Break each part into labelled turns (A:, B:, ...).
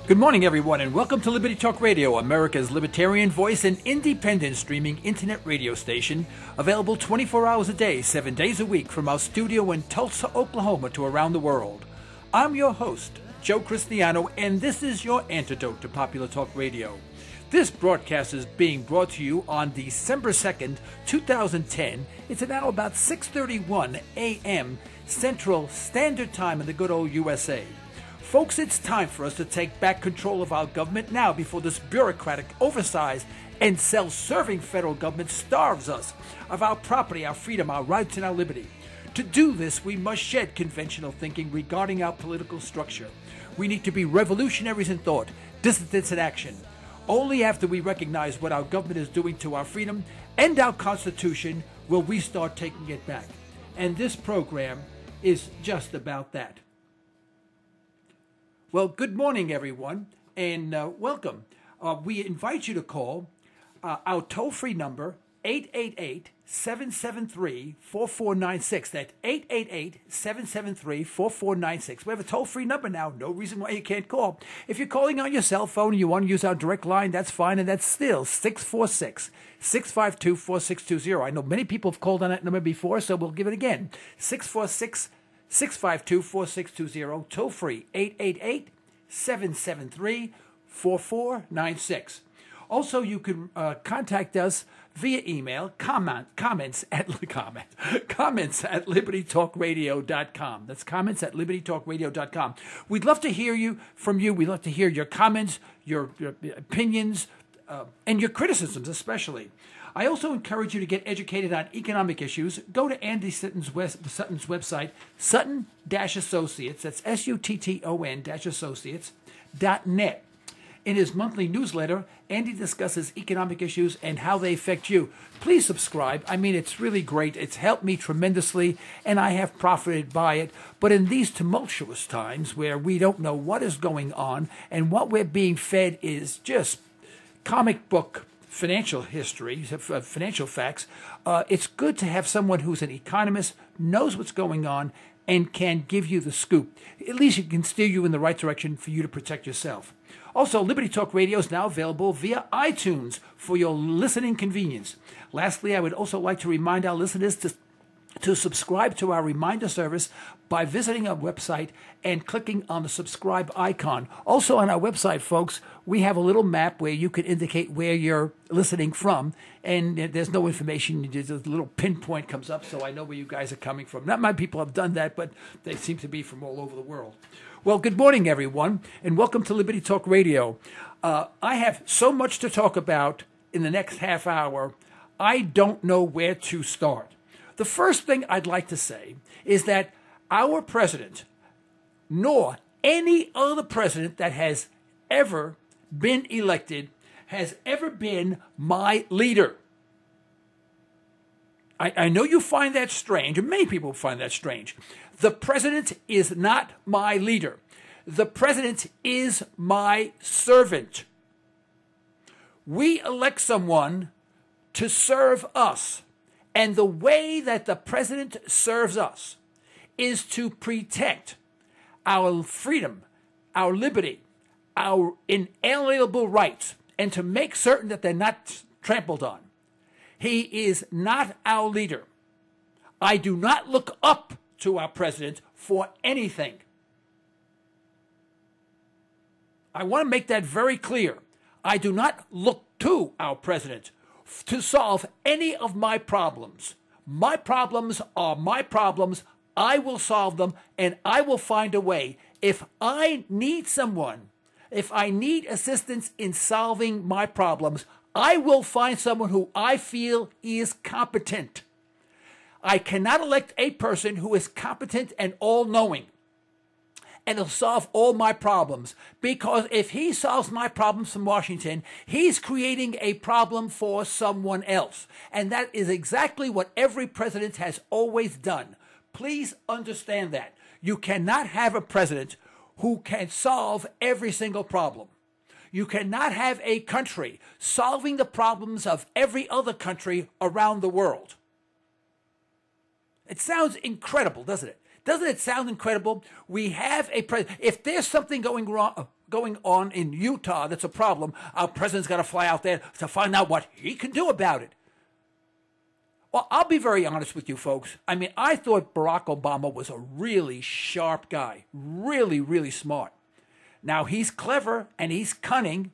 A: Good morning, everyone, and welcome to Liberty Talk Radio, America's libertarian voice and independent streaming internet radio station, available 24 hours a day, 7 days a week, from our studio in Tulsa, Oklahoma, to around the world. I'm your host, Joe Cristiano, and this is your antidote to popular talk radio. This broadcast is being brought to you on December 2nd, 2010. It's now about 6:31 a.m. Central Standard Time in the good old USA. Folks, it's time for us to take back control of our government now before this bureaucratic, oversized, and self-serving federal government starves us of our property, our freedom, our rights, and our liberty. To do this, we must shed conventional thinking regarding our political structure. We need to be revolutionaries in thought, dissidents in action. Only after we recognize what our government is doing to our freedom and our Constitution will we start taking it back. And this program is just about that. Well, good morning, everyone, and welcome. We invite you to call our toll-free number, 888-773-4496. That's 888-773-4496. We have a toll-free number now. No reason why you can't call. If you're calling on your cell phone and you want to use our direct line, that's fine, and that's still 646-652-4620. I know many people have called on that number before, so we'll give it again. 646-652-4620, toll-free, 888-773-4496. Also, you can contact us via email, comments at libertytalkradio.com. That's comments at libertytalkradio.com. We'd love to hear from you. We'd love to hear your comments, your opinions, and your criticisms especially. I also encourage you to get educated on economic issues. Go to Andy Sutton's website, Sutton-Associates, that's SUTTON-Associates.net. In his monthly newsletter, Andy discusses economic issues and how they affect you. Please subscribe. I mean, it's really great. It's helped me tremendously, and I have profited by it. But in these tumultuous times where we don't know what is going on and what we're being fed is just comic book financial history, financial facts, it's good to have someone who's an economist, knows what's going on, and can give you the scoop. At least it can steer you in the right direction for you to protect yourself. Also, Liberty Talk Radio is now available via iTunes for your listening convenience. Lastly, I would also like to remind our listeners to subscribe to our reminder service by visiting our website and clicking on the subscribe icon. Also on our website, folks, we have a little map where you can indicate where you're listening from, and there's no information. Just a little pinpoint comes up, so I know where you guys are coming from. Not many people have done that, but they seem to be from all over the world. Well, good morning, everyone, and welcome to Liberty Talk Radio. I have so much to talk about in the next half hour, I don't know where to start. The first thing I'd like to say is that our president, nor any other president that has ever been elected, has ever been my leader. I know you find that strange, and many people find that strange. The president is not my leader. The president is my servant. We elect someone to serve us. And the way that the president serves us is to protect our freedom, our liberty, our inalienable rights, and to make certain that they're not trampled on. He is not our leader. I do not look up to our president for anything. I want to make that very clear. I do not look to our president to solve any of my problems. My problems are my problems. I will solve them, and I will find a way. If I need someone, if I need assistance in solving my problems, I will find someone who I feel is competent. I cannot elect a person who is competent and all-knowing and he'll solve all my problems, because if he solves my problems from Washington, he's creating a problem for someone else. And that is exactly what every president has always done. Please understand that. You cannot have a president who can solve every single problem. You cannot have a country solving the problems of every other country around the world. It sounds incredible, doesn't it? Doesn't it sound incredible? We have a president. If there's something going on in Utah that's a problem, our president's got to fly out there to find out what he can do about it. Well, I'll be very honest with you folks. I mean, I thought Barack Obama was a really sharp guy, really, really smart. Now, he's clever and he's cunning,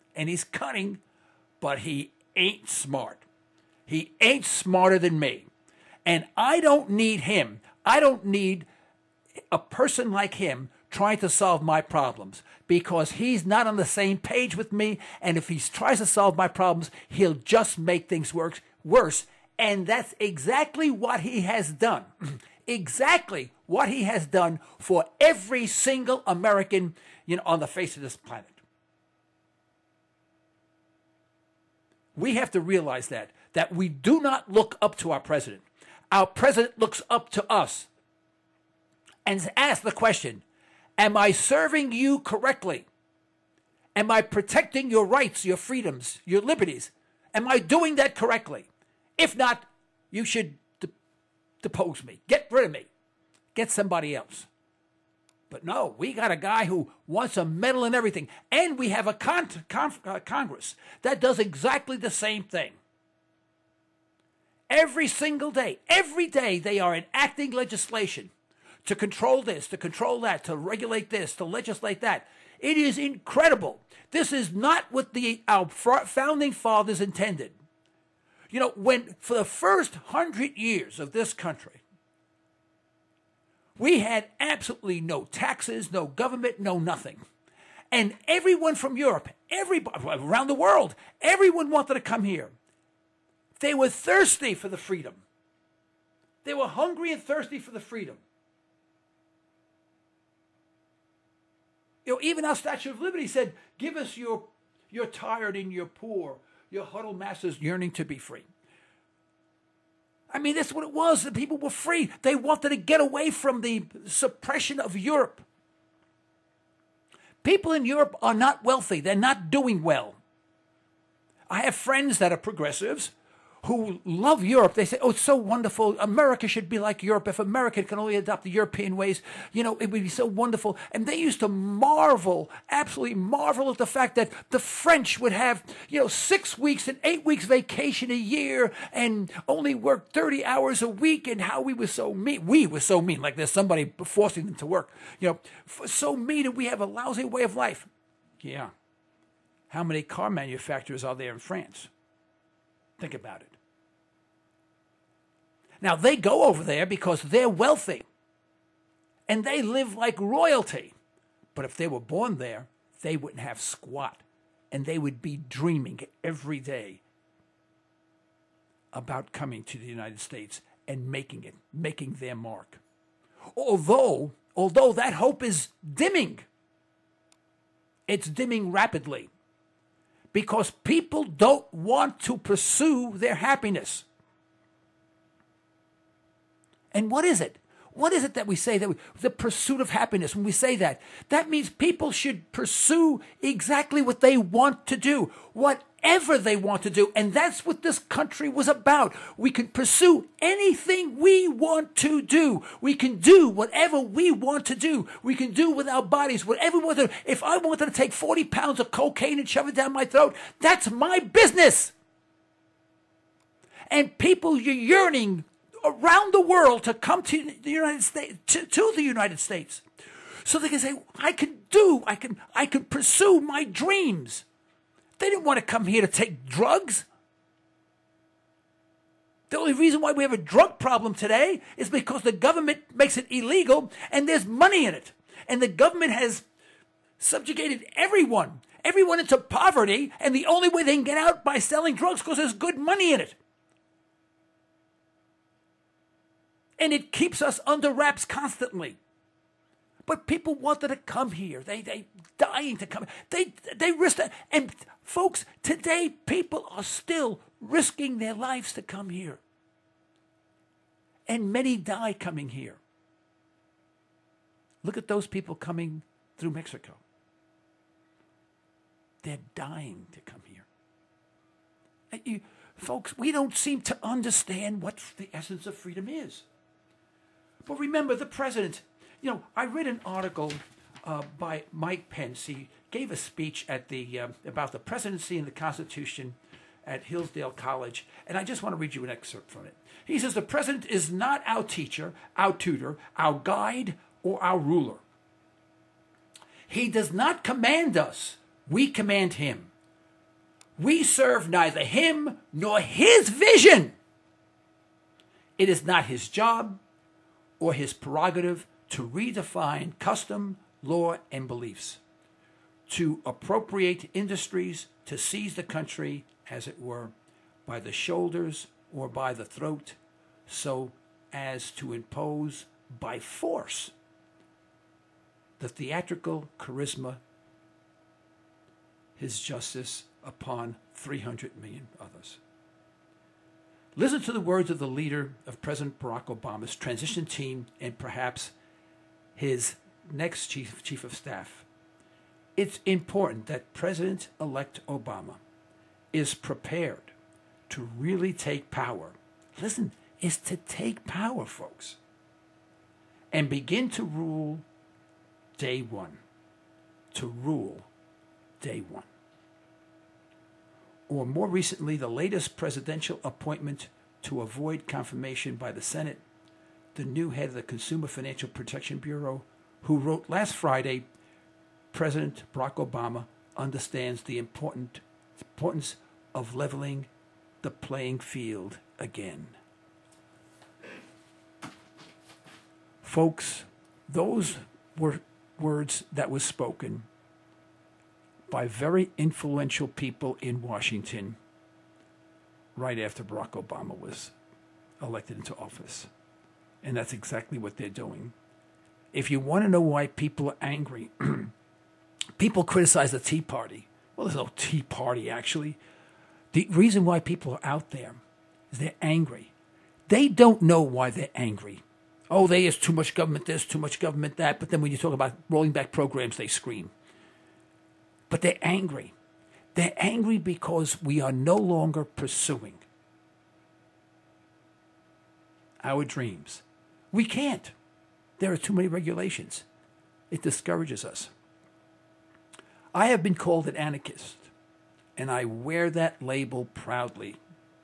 A: but he ain't smart. He ain't smarter than me. And I don't need him. I don't need a person like him trying to solve my problems because he's not on the same page with me. And if he tries to solve my problems, he'll just make things worse. And that's exactly what he has done. Exactly what he has done for every single American, on the face of this planet. We have to realize that we do not look up to our president. Our president looks up to us and asks the question, am I serving you correctly? Am I protecting your rights, your freedoms, your liberties? Am I doing that correctly? If not, you should depose me. Get rid of me. Get somebody else. But no, we got a guy who wants a medal and everything. And we have a Congress that does exactly the same thing. Every single day, every day they are enacting legislation to control this, to control that, to regulate this, to legislate that. It is incredible. This is not what our founding fathers intended. When for the first 100 years of this country, we had absolutely no taxes, no government, no nothing. And everyone from Europe, everybody around the world, everyone wanted to come here. They were thirsty for the freedom. They were hungry and thirsty for the freedom. Even our Statue of Liberty said, give us your tired and your poor, your huddled masses yearning to be free. I mean, that's what it was. The people were free. They wanted to get away from the suppression of Europe. People in Europe are not wealthy. They're not doing well. I have friends that are progressives who love Europe. They say, oh, it's so wonderful. America should be like Europe. If America can only adopt the European ways, it would be so wonderful. And they used to marvel, absolutely marvel at the fact that the French would have, 6 weeks and 8 weeks vacation a year and only work 30 hours a week, and how we were so mean. We were so mean, like there's somebody forcing them to work. So mean, and we have a lousy way of life. Yeah. How many car manufacturers are there in France? Think about it. Now, they go over there because they're wealthy and they live like royalty. But if they were born there, they wouldn't have squat, and they would be dreaming every day about coming to the United States and making their mark. Although that hope is dimming, it's dimming rapidly because people don't want to pursue their happiness. And what is it? What is it that we say the pursuit of happiness? When we say that means people should pursue exactly what they want to do, whatever they want to do. And that's what this country was about. We can pursue anything we want to do. We can do whatever we want to do. We can do with our bodies whatever we want to do. If I wanted to take 40 pounds of cocaine and shove it down my throat, that's my business. And people are yearning around the world to come to the United States, to the United States, so they can say, I can pursue my dreams. They didn't want to come here to take drugs. The only reason why we have a drug problem today is because the government makes it illegal and there's money in it. And the government has subjugated everyone into poverty, and the only way they can get out by selling drugs because there's good money in it. And it keeps us under wraps constantly. But people wanted to come here. They dying to come. They risked it. And folks, today people are still risking their lives to come here. And many die coming here. Look at those people coming through Mexico. They're dying to come here. Folks, we don't seem to understand what the essence of freedom is. But remember, the president, I read an article by Mike Pence. He gave a speech at the about the presidency and the Constitution at Hillsdale College, and I just want to read you an excerpt from it. He says, the president is not our teacher, our tutor, our guide, or our ruler. He does not command us. We command him. We serve neither him nor his vision. It is not his job or his prerogative to redefine custom, law, and beliefs, to appropriate industries, to seize the country, as it were, by the shoulders or by the throat, so as to impose by force the theatrical charisma, his justice upon 300 million others. Listen to the words of the leader of President Barack Obama's transition team and perhaps his next chief of staff. It's important that President-elect Obama is prepared to really take power. Listen, is to take power, folks, and begin to rule day one. To rule day one. Or more recently, the latest presidential appointment to avoid confirmation by the Senate, the new head of the Consumer Financial Protection Bureau, who wrote last Friday, President Barack Obama understands the importance of leveling the playing field again. Folks, those were words that were spoken by very influential people in Washington right after Barack Obama was elected into office. And that's exactly what they're doing. If you want to know why people are angry, people criticize the Tea Party. Well, there's no Tea Party, actually. The reason why people are out there is they're angry. They don't know why they're angry. Oh, there's too much government this, too much government that. But then when you talk about rolling back programs, they scream. But they're angry. They're angry because we are no longer pursuing our dreams. We can't. There are too many regulations. It discourages us. I have been called an anarchist, and I wear that label proudly.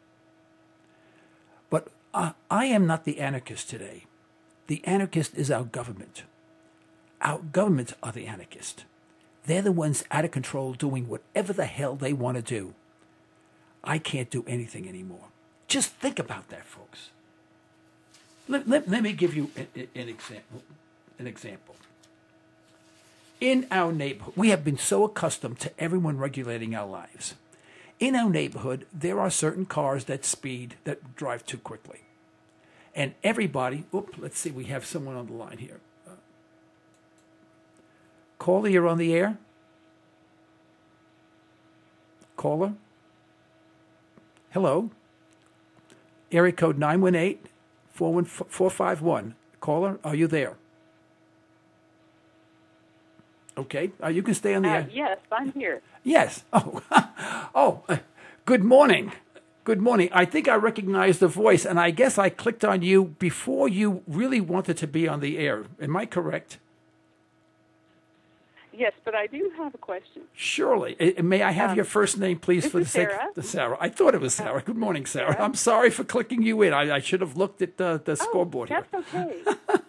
A: But I am not the anarchist today. The anarchist is our government. Our governments are the anarchists. They're the ones out of control doing whatever the hell they want to do. I can't do anything anymore. Just think about that, folks. Let me give you an example. In our neighborhood, we have been so accustomed to everyone regulating our lives. In our neighborhood, there are certain cars that drive too quickly. And everybody, let's see, we have someone on the line here. Caller, you're on the air? Caller? Hello? Area code 918-451. Caller, are you there? Okay, you can stay on the air.
B: Yes, I'm here.
A: Yes. Good morning. Good morning. I think I recognize the voice, and I guess I clicked on you before you really wanted to be on the air. Am I correct?
B: Yes, but I do have a question.
A: Surely. May I have your first name, please, for the sake of Sarah? I thought it was Sarah. Good morning, Sarah. I'm sorry for clicking you in. I should have looked at the scoreboard here.
B: That's okay.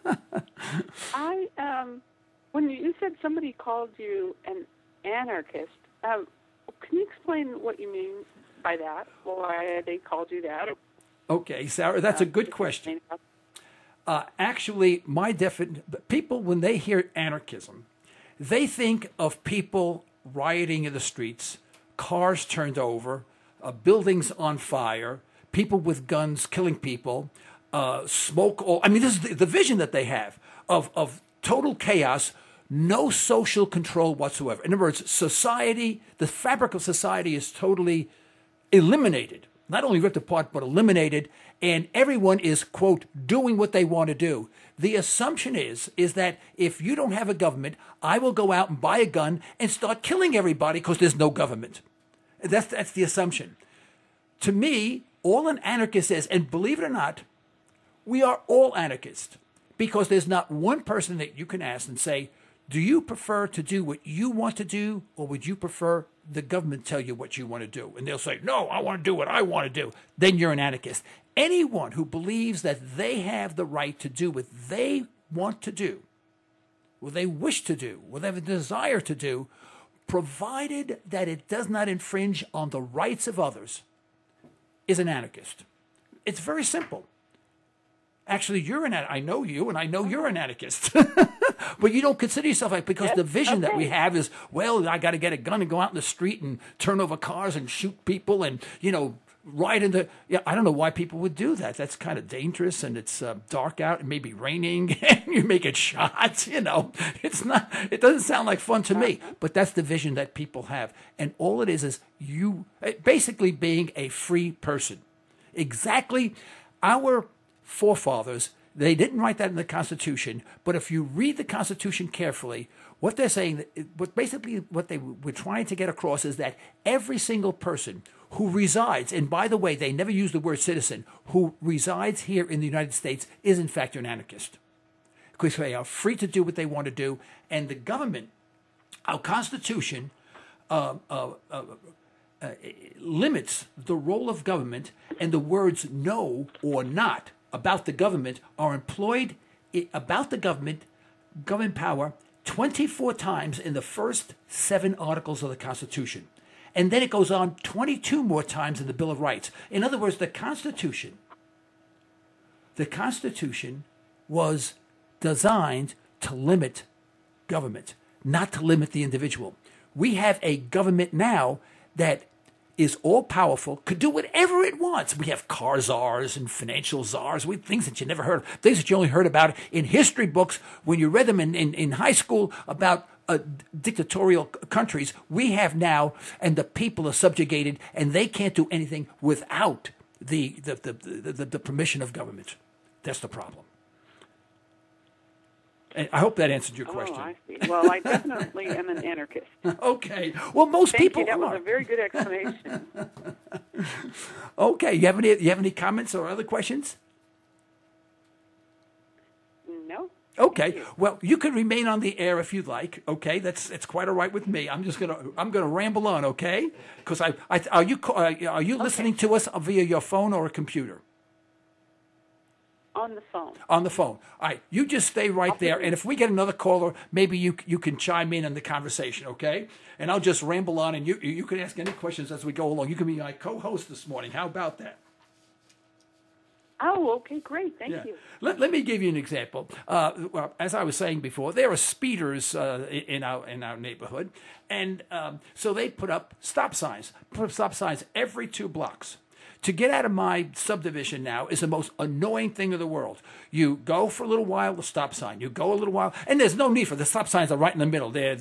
B: When you said somebody called you an anarchist, can you explain what you mean by that? Why they called you that?
A: Okay, Sarah, that's a good question. Actually, people, when they hear anarchism, they think of people rioting in the streets, cars turned over, buildings on fire, people with guns killing people, smoke. This is the vision that they have of total chaos, no social control whatsoever. In other words, society, the fabric of society is totally eliminated. Not only ripped apart, but eliminated, and everyone is, quote, doing what they want to do. The assumption is that if you don't have a government, I will go out and buy a gun and start killing everybody because there's no government. That's the assumption. To me, all an anarchist is, and believe it or not, we are all anarchists, Because there's not one person that you can ask and say, do you prefer to do what you want to do, or would you prefer the government tell you what you want to do? And they'll say, no, I want to do what I want to do. Then you're an anarchist. Anyone who believes that they have the right to do what they want to do, what they wish to do, what they have a desire to do, provided that it does not infringe on the rights of others, is an anarchist. It's very simple. Actually, you're an I know you, and I know you're an anarchist. But you don't consider yourself like, because the vision that we have is, well, I got to get a gun and go out in the street and turn over cars and shoot people and, ride into, I don't know why people would do that. That's kind of dangerous, and it's dark out, and maybe raining, and you're making shots, It's not, it doesn't sound like fun to me, but that's the vision that people have. And all it is you basically being a free person. Exactly. Our forefathers, they didn't write that in the Constitution, but if you read the Constitution carefully, what they're saying, what they were trying to get across is that every single person who resides, and by the way, they never use the word citizen, who resides here in the United States is in fact an anarchist. Because they are free to do what they want to do, and the government, our Constitution, limits the role of government, and the words no or not about the government are employed about the government power 24 times in the first 7 articles of the Constitution. And then it goes on 22 more times in the Bill of Rights. In other words, the Constitution was designed to limit government, not to limit the individual. We have a government now that is all-powerful, could do whatever it wants. We have car czars and financial czars, things that you never heard of, things that you only heard about in history books when you read them in high school about dictatorial countries. We have now, and the people are subjugated, and they can't do anything without the permission of government. That's the problem. And I hope that answered your question.
B: Oh, I see. Well, I definitely am an anarchist.
A: Okay. Well, most
B: Thank
A: people
B: you. That
A: are.
B: was a very good explanation.
A: Okay. You have any comments or other questions?
B: No.
A: Okay. Well, you can remain on the air if you'd like. Okay, it's quite all right with me. I'm gonna ramble on. Okay, because are you listening to us via your phone or a computer?
B: On the phone.
A: On the phone. All right. You just stay right there, and if we get another caller, maybe you can chime in on the conversation. Okay, and I'll just ramble on, and you can ask any questions as we go along. You can be my co-host this morning. How about that?
B: Oh, okay, great. Thank you.
A: Let me give you an example. Well, as I was saying before, there are speeders in our neighborhood, and so they put up stop signs every 2 blocks. To get out of my subdivision now is the most annoying thing in the world. You go for a little while, the stop sign. You go a little while, and there's no need for the stop signs are right in the middle. They're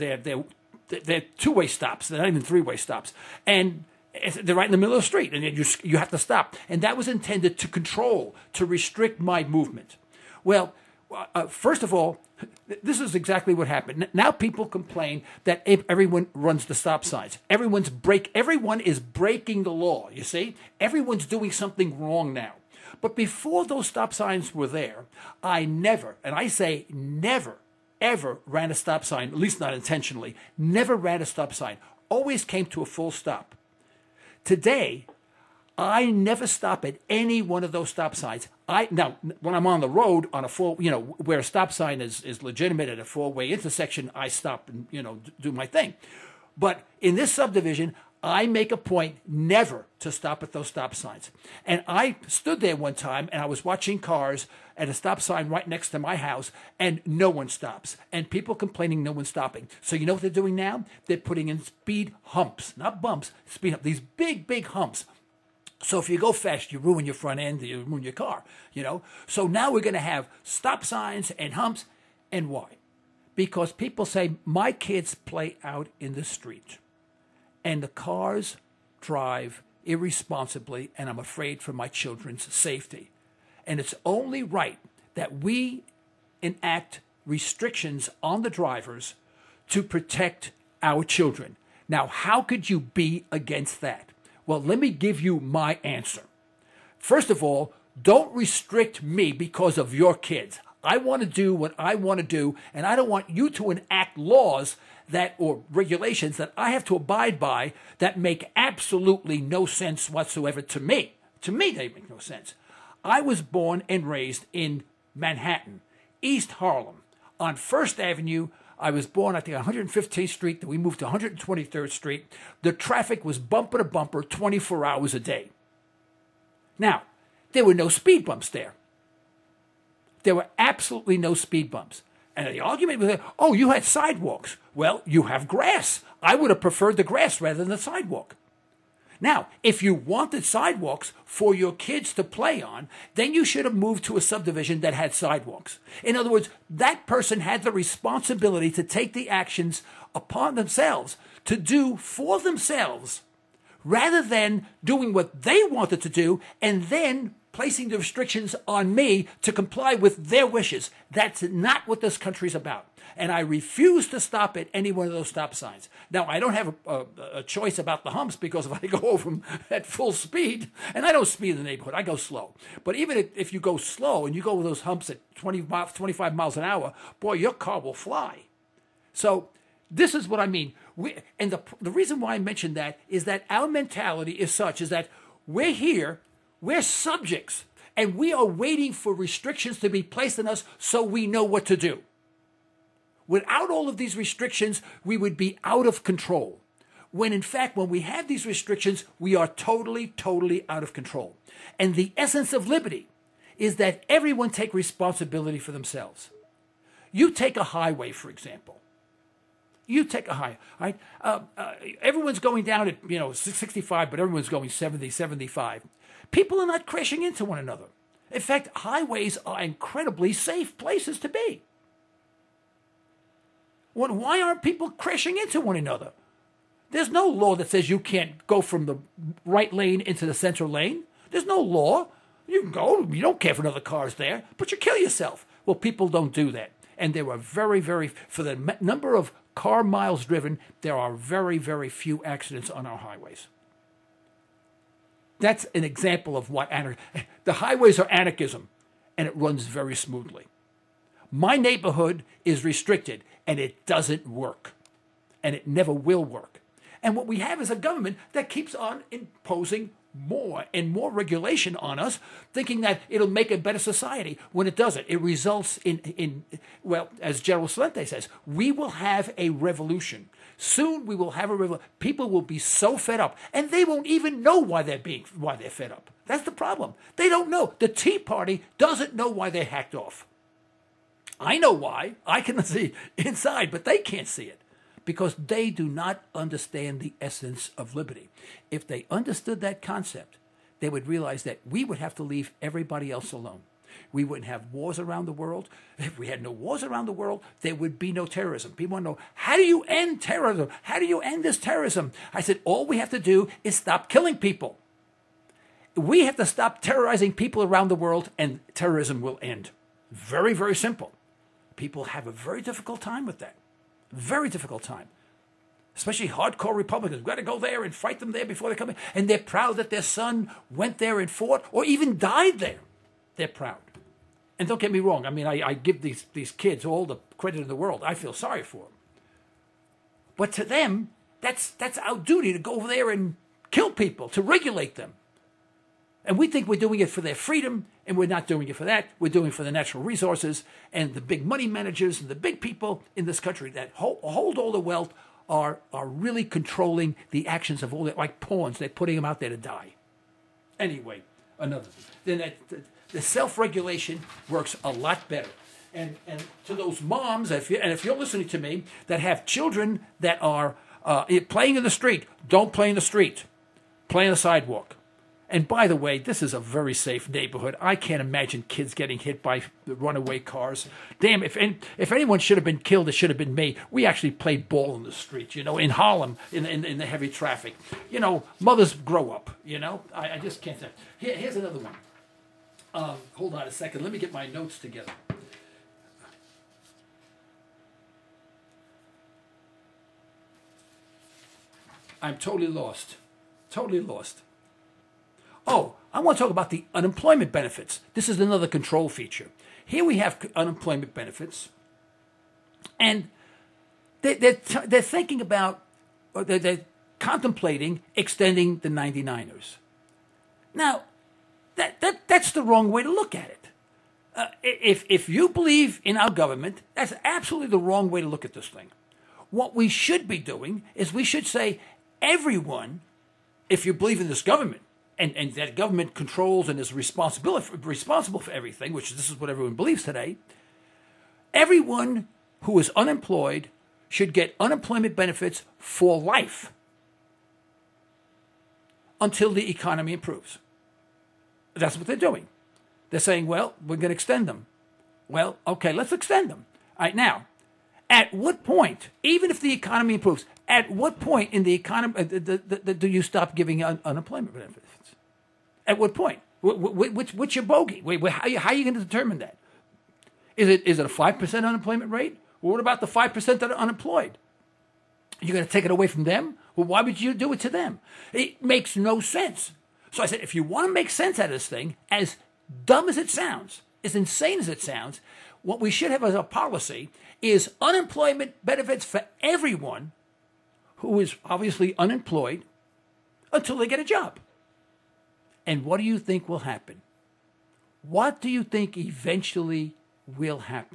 A: 2-way stops. They're not even 3-way stops, and they're right in the middle of the street, and you have to stop. And that was intended to control, to restrict my movement. Well, first of all, this is exactly what happened. Now people complain that everyone runs the stop signs. Everyone is breaking the law, you see? Everyone's doing something wrong now. But before those stop signs were there, I never, and I say never, ever ran a stop sign, at least not intentionally, never ran a stop sign. Always came to a full stop. Today, I never stop at any one of those stop signs. Now, when I'm on the road on a where a stop sign is legitimate at a 4-way intersection, I stop and, do my thing. But in this subdivision, I make a point never to stop at those stop signs. And I stood there one time and I was watching cars at a stop sign right next to my house, and no one stops. And people complaining no one's stopping. So you know what they're doing now? They're putting in speed humps, not bumps, speed humps, these big, big humps. So if you go fast, you ruin your front end, you ruin your car, So now we're going to have stop signs and humps. And why? Because people say, my kids play out in the street, and the cars drive irresponsibly, and I'm afraid for my children's safety. And it's only right that we enact restrictions on the drivers to protect our children. Now, how could you be against that? Well, let me give you my answer. First of all, don't restrict me because of your kids. I want to do what I want to do, and I don't want you to enact laws that or regulations that I have to abide by that make absolutely no sense whatsoever to me. To me, they make no sense. I was born and raised in Manhattan, East Harlem, on First Avenue. I was born, I think, on 115th Street. Then we moved to 123rd Street. The traffic was bumper to bumper 24 hours a day. Now, there were no speed bumps there. There were absolutely no speed bumps. And the argument was, oh, you had sidewalks. Well, you have grass. I would have preferred the grass rather than the sidewalk. Now, if you wanted sidewalks for your kids to play on, then you should have moved to a subdivision that had sidewalks. In other words, that person had the responsibility to take the actions upon themselves to do for themselves rather than doing what they wanted to do and then placing the restrictions on me to comply with their wishes. That's not what this country's about. And I refuse to stop at any one of those stop signs. Now, I don't have a choice about the humps because if I go over them at full speed, and I don't speed in the neighborhood, I go slow. But even if you go slow and you go with those humps at 25 miles an hour, boy, your car will fly. So this is what I mean. And the reason why I mentioned that is that our mentality is such is that we're here, we're subjects, and we are waiting for restrictions to be placed on us so we know what to do. Without all of these restrictions, we would be out of control. When in fact, when we have these restrictions, we are totally, totally out of control. And the essence of liberty is that everyone take responsibility for themselves. You take a highway, for example. You take a highway, right? Everyone's going down at 65, but everyone's going 70, 75. People are not crashing into one another. In fact, highways are incredibly safe places to be. Why aren't people crashing into one another? There's no law that says you can't go from the right lane into the center lane. There's no law. You can go, you don't care if another car's there, but you kill yourself. Well, people don't do that. And there are very, very, for the number of car miles driven, there are very, very few accidents on our highways. That's an example of what the highways are anarchism, and it runs very smoothly. My neighborhood is restricted, and it doesn't work, and it never will work. And what we have is a government that keeps on imposing more and more regulation on us, thinking that it'll make a better society when it doesn't. It results in well, as General Celente says, we will have a revolution. Soon we will have a revolution. People will be so fed up, and they won't even know why they're fed up. That's the problem. They don't know. The Tea Party doesn't know why they hacked off. I know why. I can see inside, but they can't see it because they do not understand the essence of liberty. If they understood that concept, they would realize that we would have to leave everybody else alone. We wouldn't have wars around the world. If we had no wars around the world, there would be no terrorism. People want to know, how do you end terrorism? How do you end this terrorism? I said, all we have to do is stop killing people. We have to stop terrorizing people around the world, and terrorism will end. Very, very simple. People have a very difficult time with that. Very difficult time. Especially hardcore Republicans. We've got to go there and fight them there before they come in. And they're proud that their son went there and fought or even died there. They're proud. And don't get me wrong. I mean, I give these kids all the credit in the world. I feel sorry for them. But to them, that's our duty to go over there and kill people, to regulate them. And we think we're doing it for their freedom, and we're not doing it for that. We're doing it for the natural resources, and the big money managers and the big people in this country that hold all the wealth are really controlling the actions of all that, like pawns. They're putting them out there to die. Anyway, another thing. Then the self-regulation works a lot better. And to those moms, if you're listening to me, that have children that are playing in the street, don't play in the street. Play on the sidewalk. And by the way, this is a very safe neighborhood. I can't imagine kids getting hit by runaway cars. Damn, if anyone should have been killed, it should have been me. We actually played ball in the street, in Harlem, in the heavy traffic. Mothers grow up, I just can't say. Here's another one. Hold on a second. Let me get my notes together. I'm totally lost. Totally lost. Oh, I want to talk about the unemployment benefits. This is another control feature. Here we have unemployment benefits, and they're thinking about, or they're contemplating extending the 99ers. Now, that's the wrong way to look at it. If you believe in our government, that's absolutely the wrong way to look at this thing. What we should be doing is we should say, everyone, if you believe in this government, and that government controls and is responsible for everything, which this is what everyone believes today, everyone who is unemployed should get unemployment benefits for life until the economy improves. That's what they're doing. They're saying, well, we're going to extend them. Well, okay, let's extend them. All right, now, at what point, even if the economy improves, at what point in the economy do you stop giving unemployment benefits? At what point? What's your bogey? How are you going to determine that? Is it a 5% unemployment rate? Well, what about the 5% that are unemployed? You're going to take it away from them? Well, why would you do it to them? It makes no sense. So I said, if you want to make sense out of this thing, as dumb as it sounds, as insane as it sounds, what we should have as a policy is unemployment benefits for everyone who is obviously unemployed until they get a job. And what do you think will happen? What do you think eventually will happen?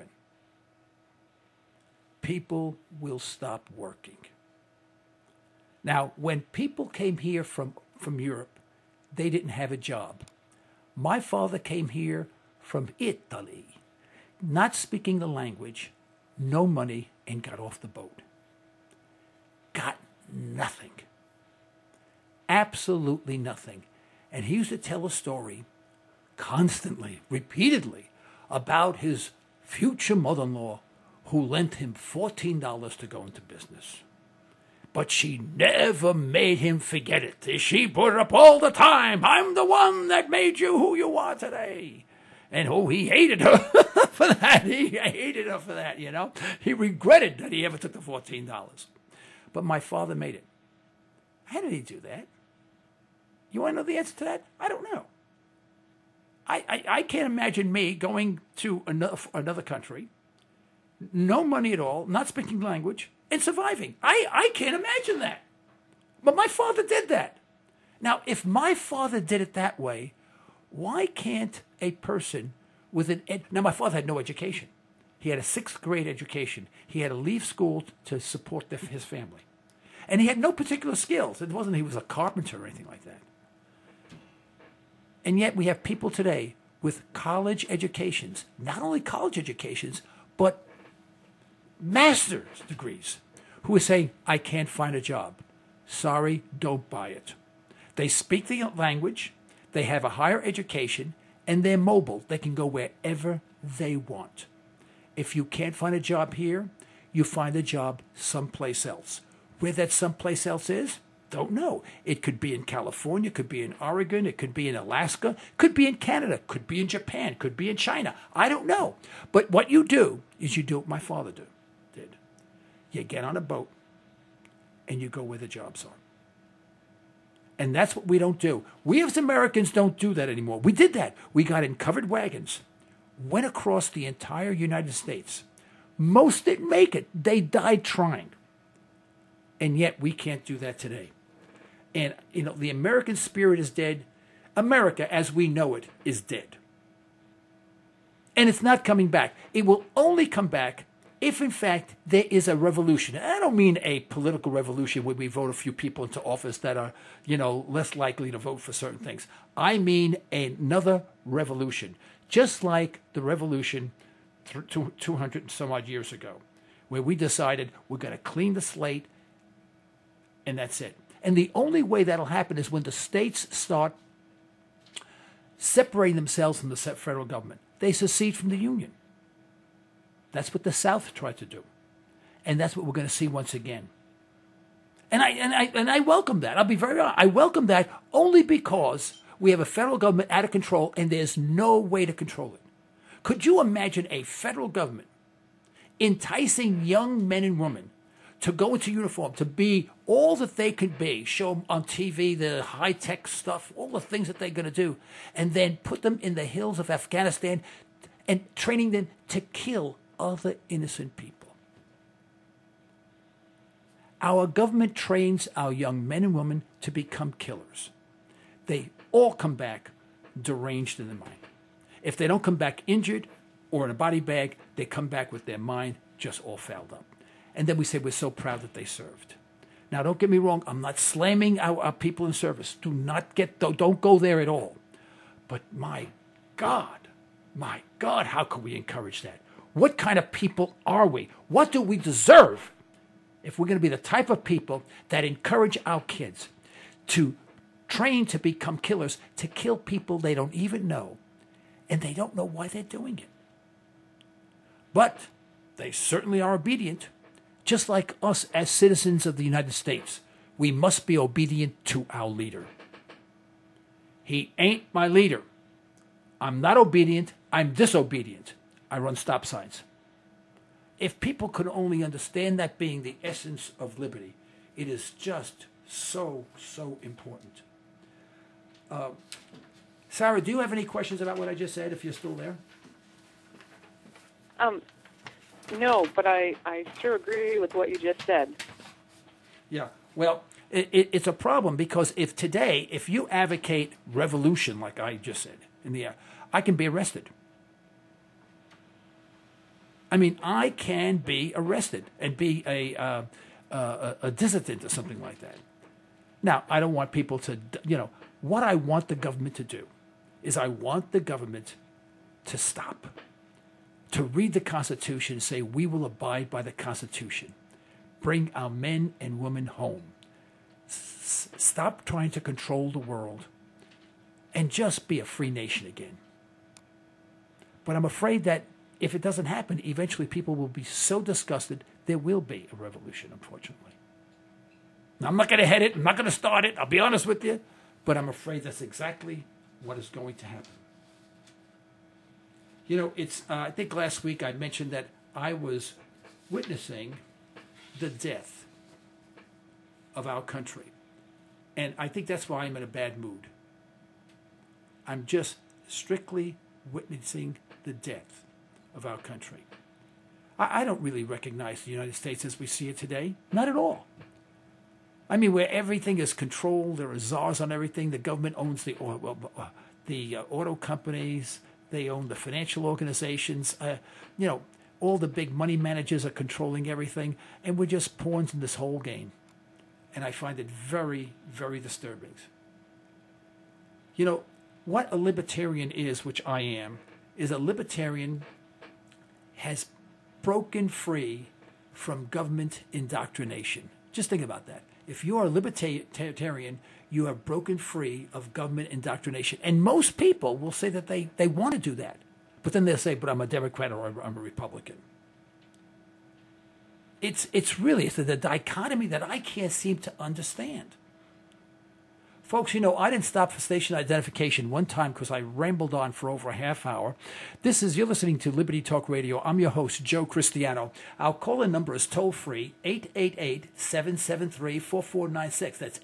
A: People will stop working. Now, when people came here from Europe, they didn't have a job. My father came here from Italy, not speaking the language, no money, and got off the boat. Got nothing. Absolutely nothing. And he used to tell a story constantly, repeatedly, about his future mother-in-law who lent him $14 to go into business. But she never made him forget it. She brought it up all the time. I'm the one that made you who you are today. And he hated her for that. He hated her for that, you know. He regretted that he ever took the $14. But my father made it. How did he do that? You want to know the answer to that? I don't know. I can't imagine me going to another country, no money at all, not speaking language, and surviving. I can't imagine that. But my father did that. Now, if my father did it that way, why can't a person with now, my father had no education. He had a 6th grade education. He had to leave school to support his family. And he had no particular skills. It wasn't he was a carpenter or anything like that. And yet we have people today with college educations, not only college educations, but master's degrees, who are saying, I can't find a job. Sorry, don't buy it. They speak the language, they have a higher education, and they're mobile. They can go wherever they want. If you can't find a job here, you find a job someplace else. Where that someplace else is, don't know. It could be in California, could be in Oregon, it could be in Alaska, could be in Canada, could be in Japan, could be in China. I don't know. But what you do is you do what my father did. You get on a boat and you go where the jobs are. And that's what we don't do. We as Americans don't do that anymore. We did that. We got in covered wagons, went across the entire United States. Most didn't make it. They died trying. And yet we can't do that today. And, you know, the American spirit is dead. America, as we know it, is dead. And it's not coming back. It will only come back if, in fact, there is a revolution. And I don't mean a political revolution where we vote a few people into office that are, you know, less likely to vote for certain things. I mean another revolution, just like the revolution 200 and some odd years ago, where we decided we're going to clean the slate, and that's it. And the only way that'll happen is when the states start separating themselves from the federal government. They secede from the Union. That's what the South tried to do. And that's what we're going to see once again. And I welcome that. I'll be very honest. I welcome that only because we have a federal government out of control and there's no way to control it. Could you imagine a federal government enticing young men and women to go into uniform, to be all that they could be, show them on TV the high-tech stuff, all the things that they're going to do, and then put them in the hills of Afghanistan and training them to kill other innocent people. Our government trains our young men and women to become killers. They all come back deranged in the mind. If they don't come back injured or in a body bag, they come back with their mind just all fouled up. And then we say we're so proud that they served. Now, don't get me wrong. I'm not slamming our people in service. Don't go there at all. But my God, how can we encourage that? What kind of people are we? What do we deserve if we're going to be the type of people that encourage our kids to train to become killers, to kill people they don't even know, and they don't know why they're doing it? But they certainly are obedient, just like us as citizens of the United States. We must be obedient to our leader. He ain't my leader. I'm not obedient. I'm disobedient. I run stop signs. If people could only understand that being the essence of liberty, it is just so important. Sarah, do you have any questions about what I just said, if you're still there?
B: No, but I sure agree with what you just said.
A: Yeah, well, it's a problem because if you advocate revolution, like I just said, in the air, I can be arrested. I mean, I can be arrested and be a dissident or something like that. Now, I don't want people to, what I want the government to do is I want the government to stop, to read the Constitution and say, we will abide by the Constitution. Bring our men and women home. Stop trying to control the world and just be a free nation again. But I'm afraid that if it doesn't happen, eventually people will be so disgusted, there will be a revolution, unfortunately. Now, I'm not going to head it. I'm not going to start it. I'll be honest with you. But I'm afraid that's exactly what is going to happen. I think last week I mentioned that I was witnessing the death of our country. And I think that's why I'm in a bad mood. I'm just strictly witnessing the death of our country. I don't really recognize the United States as we see it today. Not at all. I mean, where everything is controlled, there are czars on everything. The government owns the auto companies. They own the financial organizations. All the big money managers are controlling everything, and we're just pawns in this whole game. And I find it very, very disturbing. What a libertarian is, which I am, is a libertarian has broken free from government indoctrination. Just think about that. If you are a libertarian, you have broken free of government indoctrination. And most people will say that they want to do that. But then they'll say, but I'm a Democrat or I'm a Republican. It's the dichotomy that I can't seem to understand. Folks, I didn't stop for station identification one time because I rambled on for over a half hour. You're listening to Liberty Talk Radio. I'm your host, Joe Cristiano. Our call-in number is toll-free, 888-773-4496. That's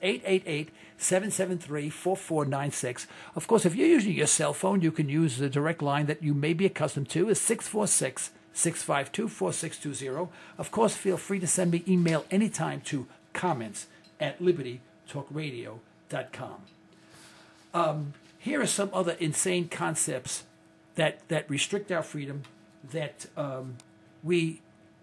A: 888-773-4496. Of course, if you're using your cell phone, you can use the direct line that you may be accustomed to, is 646-652-4620. Of course, feel free to send me email anytime to comments@libertytalkradio.com. Here are some other insane concepts that restrict our freedom that we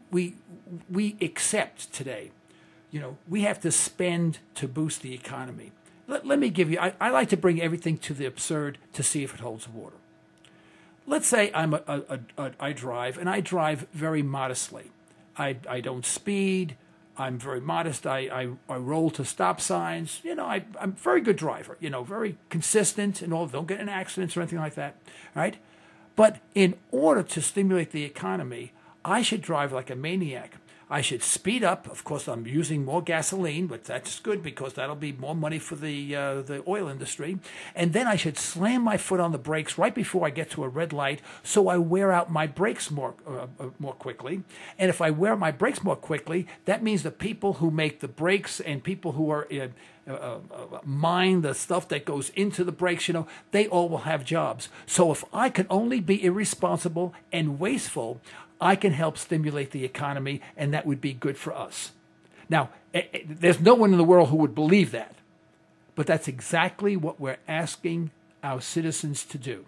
A: accept today. We have to spend to boost the economy. Let me give you. I like to bring everything to the absurd to see if it holds water. Let's say I drive, and I drive very modestly. I don't speed. I'm very modest. I roll to stop signs. I'm a very good driver, very consistent and all. Don't get in accidents or anything like that, right? But in order to stimulate the economy, I should drive like a maniac. I should speed up. Of course, I'm using more gasoline, but that's good because that'll be more money for the oil industry. And then I should slam my foot on the brakes right before I get to a red light, so I wear out my brakes more quickly. And if I wear my brakes more quickly, that means the people who make the brakes and people who are mine the stuff that goes into the brakes, they all will have jobs. So if I can only be irresponsible and wasteful, I can help stimulate the economy, and that would be good for us. Now, there's no one in the world who would believe that, but that's exactly what we're asking our citizens to do,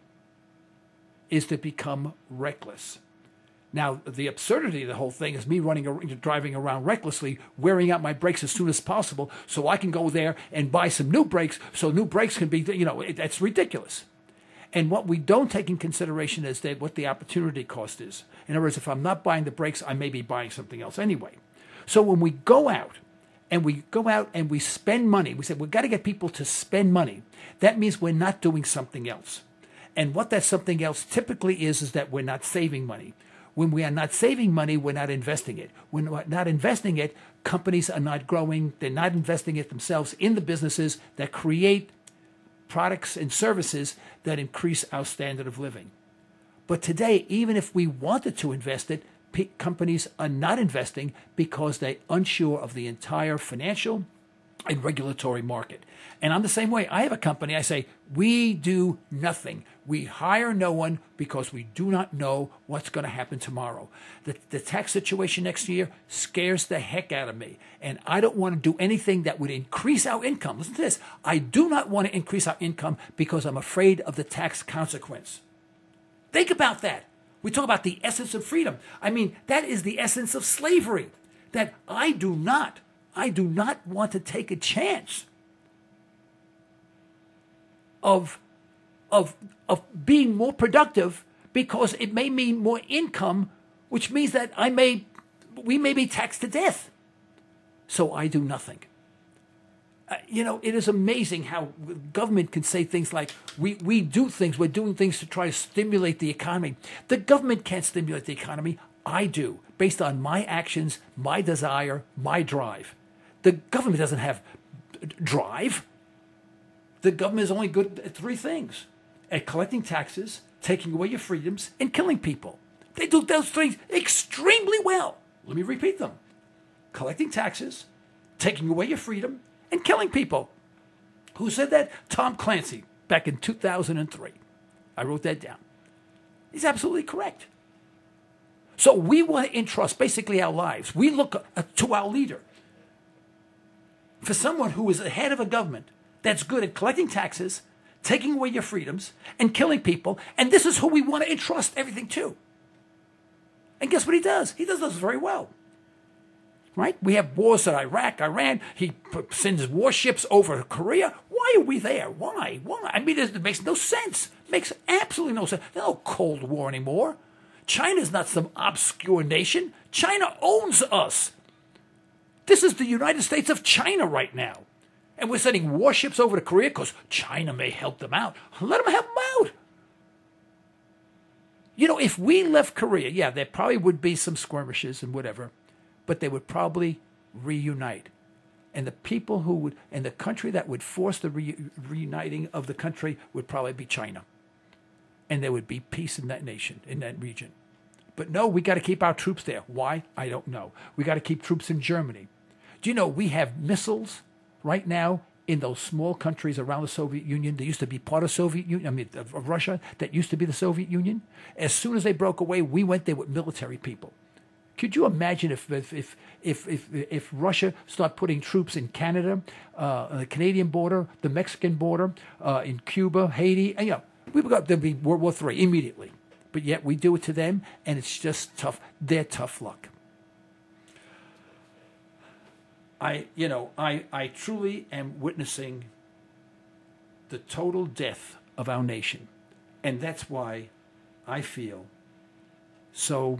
A: is to become reckless. Now, the absurdity of the whole thing is me driving around recklessly, wearing out my brakes as soon as possible so I can go there and buy some new brakes so new brakes can be, that's ridiculous. And what we don't take in consideration is what the opportunity cost is. In other words, if I'm not buying the brakes, I may be buying something else anyway. So when we go out and we spend money, we say we've got to get people to spend money. That means we're not doing something else. And what that something else typically is that we're not saving money. When we are not saving money, we're not investing it. When we're not investing it, companies are not growing. They're not investing it themselves in the businesses that create products and services that increase our standard of living. But today, even if we wanted to invest it, companies are not investing because they're unsure of the entire financial and regulatory market. And I'm the same way. I have a company. I say, we do nothing. We hire no one because we do not know what's going to happen tomorrow. The tax situation next year scares the heck out of me. And I don't want to do anything that would increase our income. Listen to this. I do not want to increase our income because I'm afraid of the tax consequence. Think about that. We talk about the essence of freedom. I mean, that is the essence of slavery. That I do not want to take a chance of being more productive because it may mean more income, which means that we may be taxed to death. So I do nothing. It is amazing how government can say things like, we're doing things to try to stimulate the economy. The government can't stimulate the economy. I do, based on my actions, my desire, my drive. The government doesn't have drive. The government is only good at three things: at collecting taxes, taking away your freedoms, and killing people. They do those things extremely well. Let me repeat them. Collecting taxes, taking away your freedom, and killing people. Who said that? Tom Clancy, back in 2003. I wrote that down. He's absolutely correct. So we want to entrust basically our lives. We look to our leader for someone who is the head of a government that's good at collecting taxes, taking away your freedoms, and killing people. And this is who we want to entrust everything to. And guess what he does? He does this very well. Right? We have wars in Iraq, Iran. He sends warships over Korea. Why are we there? Why? I mean, it makes no sense. It makes absolutely no sense. There's no Cold War anymore. China's not some obscure nation. China owns us. This is the United States of China right now. And we're sending warships over to Korea because China may help them out. Let them help them out. If we left Korea, there probably would be some skirmishes and whatever, but they would probably reunite. And the people and the country that would force the reuniting of the country would probably be China. And there would be peace in that nation, in that region. But no, we got to keep our troops there. Why? I don't know. We got to keep troops in Germany. Do you know we have missiles right now in those small countries around the Soviet Union? They used to be part of Soviet Union, of Russia, that used to be the Soviet Union. As soon as they broke away, we went there with military people. Could you imagine if Russia started putting troops in Canada, the Canadian border, the Mexican border, in Cuba, Haiti? And, there'd be World War III immediately. But yet we do it to them, and it's just tough. They're tough luck. I truly am witnessing the total death of our nation. And that's why I feel so,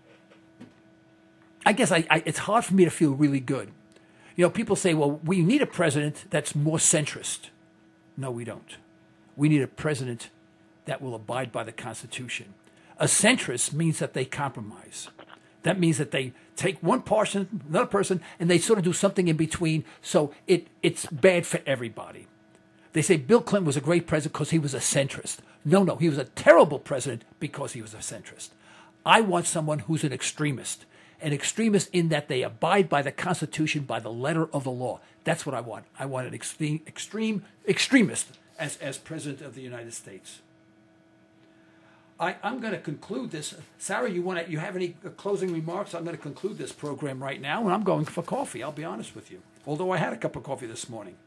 A: I guess it's hard for me to feel really good. People say, well, we need a president that's more centrist. No, we don't. We need a president that will abide by the Constitution. A centrist means that they compromise. That means that they take one person, another person, and they sort of do something in between, so it's bad for everybody. They say Bill Clinton was a great president because he was a centrist. No, he was a terrible president because he was a centrist. I want someone who's an extremist in that they abide by the Constitution, by the letter of the law. That's what I want. I want an extremist as president of the United States. I'm going to conclude this. Sarah, you have any closing remarks? I'm going to conclude this program right now, and I'm going for coffee, I'll be honest with you. Although I had a cup of coffee this morning.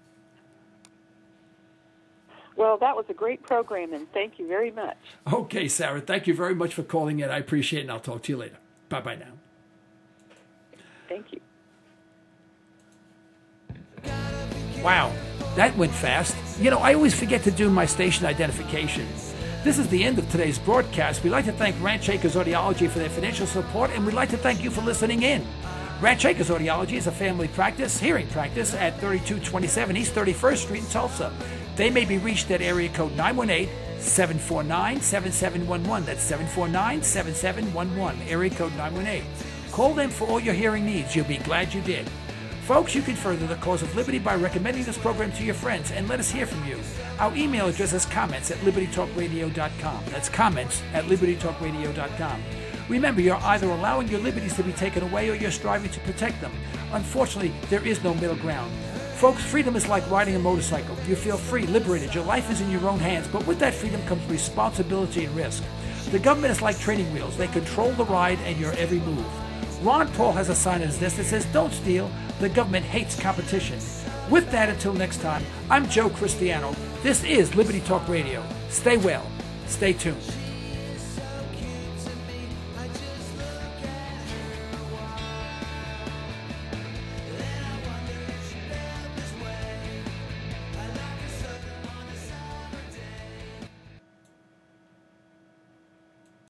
B: Well, that was a great program, and thank you very much.
A: Okay, Sarah, thank you very much for calling in. I appreciate it, and I'll talk to you later. Bye-bye now.
B: Thank you.
A: Wow, that went fast. I always forget to do my station identification. This is the end of today's broadcast. We'd like to thank Ranch Acres Audiology for their financial support, and we'd like to thank you for listening in. Ranch Acres Audiology is a family practice, hearing practice, at 3227 East 31st Street in Tulsa. They may be reached at area code 918-749-7711. That's 749-7711, area code 918. Call them for all your hearing needs. You'll be glad you did. Folks, you can further the cause of liberty by recommending this program to your friends, and let us hear from you. Our email address is comments@libertytalkradio.com. That's comments@libertytalkradio.com. Remember, you're either allowing your liberties to be taken away or you're striving to protect them. Unfortunately, there is no middle ground. Folks, freedom is like riding a motorcycle. You feel free, liberated. Your life is in your own hands, but with that freedom comes responsibility and risk. The government is like training wheels. They control the ride and your every move. Ron Paul has a sign on his desk that says, "Don't steal. The government hates competition." With that, until next time, I'm Joe Cristiano. This is Liberty Talk Radio. Stay well. Stay tuned.